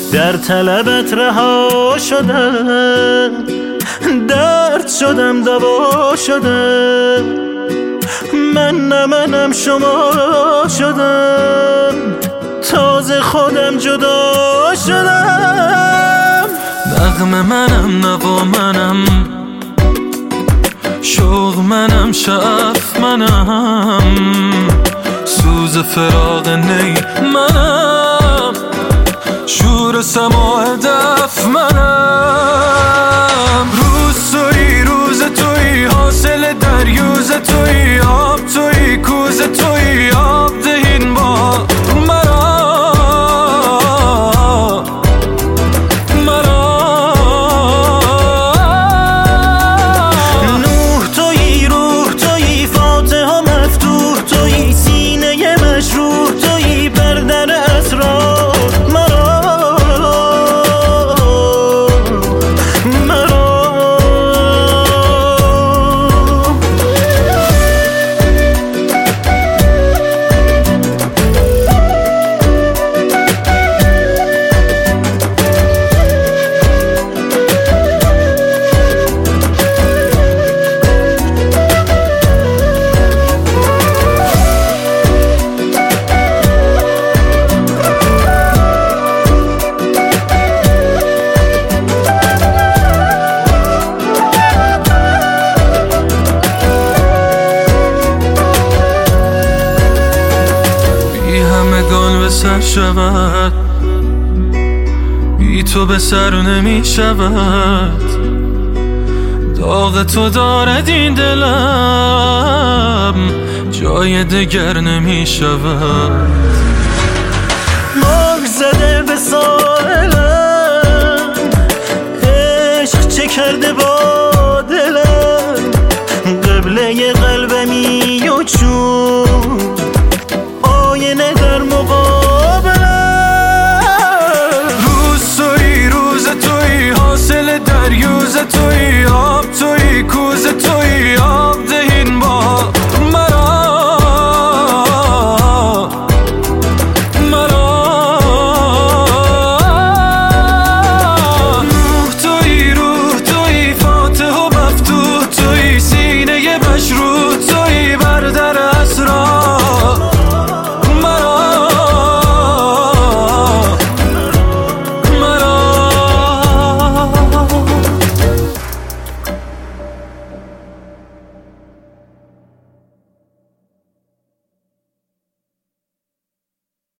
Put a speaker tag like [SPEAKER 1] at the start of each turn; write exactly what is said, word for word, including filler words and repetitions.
[SPEAKER 1] در طلبت رها شدم، درد شدم دوا شدم، من نه منم شما شدم، تازه خودم جدا شدم.
[SPEAKER 2] نغمه منم نوا منم، شوق منم شعف منم، سوز فراق نی منم، شور سماع دف منم. روز توی روز توی حاصل دریوز توی، آب توی کوز توی، آب دهین با مرا مرا.
[SPEAKER 1] نوح توی روح توی فاتح و مفتوح توی، سینه مشروح توی بر در اسرار مرا مرا.
[SPEAKER 2] همگان به سر شود، بی تو به سر نمی شود، داغ تو دارد این دلم، جای دگر نمی شود.
[SPEAKER 1] مار زده به ساحلم، عشق چه کرده با دلم، قبله قلبمی و چون آینه در مقابلم.
[SPEAKER 2] روز توی روز توی حاصل دریوز توی، آب توی کوز توی، آب